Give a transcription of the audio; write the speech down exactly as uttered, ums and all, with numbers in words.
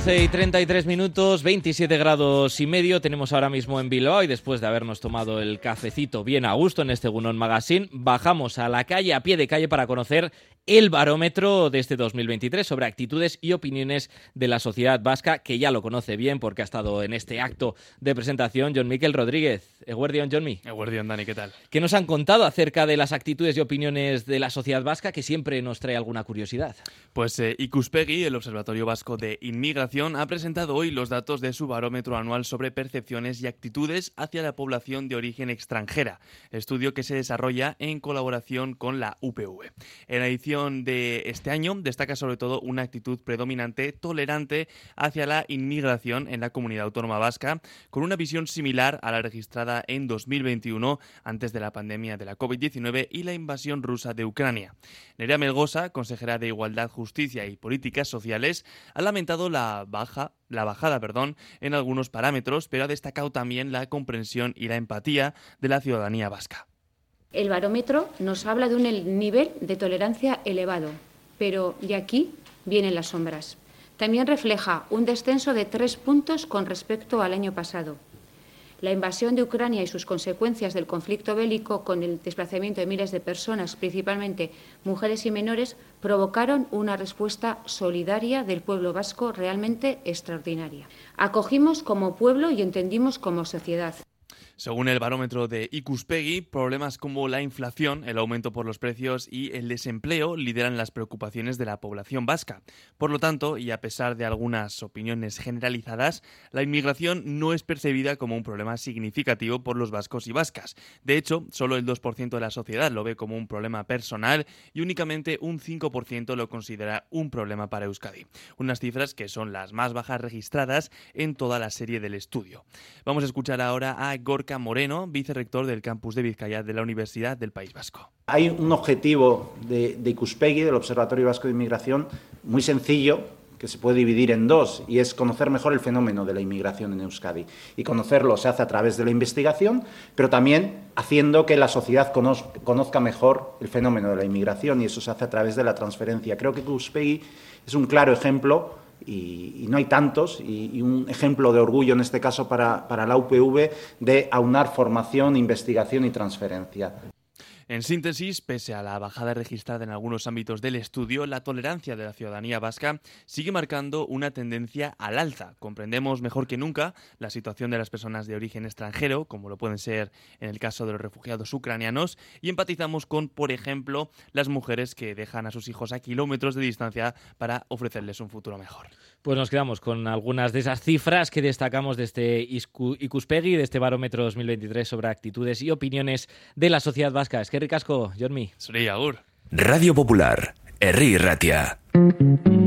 doce y treinta y tres minutos, veintisiete grados y medio tenemos ahora mismo en Bilbao y después de habernos tomado el cafecito bien a gusto en este Egunon Magazine, bajamos a la calle, a pie de calle, para conocer el barómetro de este dos mil veintitrés sobre actitudes y opiniones de la sociedad vasca, que ya lo conoce bien porque ha estado en este acto de presentación Jon Mikel Rodríguez. Eguerdion, Jonmi. Eguerdion, Dani, ¿qué tal? ¿Qué nos han contado acerca de las actitudes y opiniones de la sociedad vasca, que siempre nos trae alguna curiosidad? Pues eh, Ikuspegi, el Observatorio Vasco de Inmigración, ha presentado hoy los datos de su barómetro anual sobre percepciones y actitudes hacia la población de origen extranjera, estudio que se desarrolla en colaboración con la U P V. En la edición de este año destaca sobre todo una actitud predominante tolerante hacia la inmigración en la comunidad autónoma vasca, con una visión similar a la registrada en dos mil veintiuno, antes de la pandemia de la covid diecinueve y la invasión rusa de Ucrania. Nerea Melgosa, consejera de Igualdad, Justicia y Políticas Sociales, ha lamentado la baja la bajada perdón, en algunos parámetros, pero ha destacado también la comprensión y la empatía de la ciudadanía vasca. El barómetro nos habla de un nivel de tolerancia elevado, pero de aquí vienen las sombras. También refleja un descenso de tres puntos con respecto al año pasado. La invasión de Ucrania y sus consecuencias del conflicto bélico, con el desplazamiento de miles de personas, principalmente mujeres y menores, provocaron una respuesta solidaria del pueblo vasco realmente extraordinaria. Acogimos como pueblo y entendimos como sociedad. Según el barómetro de Ikuspegi, problemas como la inflación, el aumento por los precios y el desempleo lideran las preocupaciones de la población vasca. Por lo tanto, y a pesar de algunas opiniones generalizadas, la inmigración no es percibida como un problema significativo por los vascos y vascas. De hecho, solo el dos por ciento de la sociedad lo ve como un problema personal y únicamente un cinco por ciento lo considera un problema para Euskadi. Unas cifras que son las más bajas registradas en toda la serie del estudio. Vamos a escuchar ahora a Gorka Moreno, vicerrector del campus de Vizcaya de la Universidad del País Vasco. Hay un objetivo de, de Ikuspegi, del Observatorio Vasco de Inmigración, muy sencillo, que se puede dividir en dos, y es conocer mejor el fenómeno de la inmigración en Euskadi. Y conocerlo se hace a través de la investigación, pero también haciendo que la sociedad conozca, conozca mejor el fenómeno de la inmigración, y eso se hace a través de la transferencia. Creo que Ikuspegi es un claro ejemplo. Y, y no hay tantos, y, y un ejemplo de orgullo en este caso para, para la U P V, de aunar formación, investigación y transferencia. En síntesis, pese a la bajada registrada en algunos ámbitos del estudio, la tolerancia de la ciudadanía vasca sigue marcando una tendencia al alza. Comprendemos mejor que nunca la situación de las personas de origen extranjero, como lo pueden ser en el caso de los refugiados ucranianos, y empatizamos con, por ejemplo, las mujeres que dejan a sus hijos a kilómetros de distancia para ofrecerles un futuro mejor. Pues nos quedamos con algunas de esas cifras que destacamos de este Ikuspegi, de este barómetro dos mil veintitrés sobre actitudes y opiniones de la sociedad vasca. Es que ricasco, Jonmi. Zuri, agur. Radio Popular, Herri Ratia.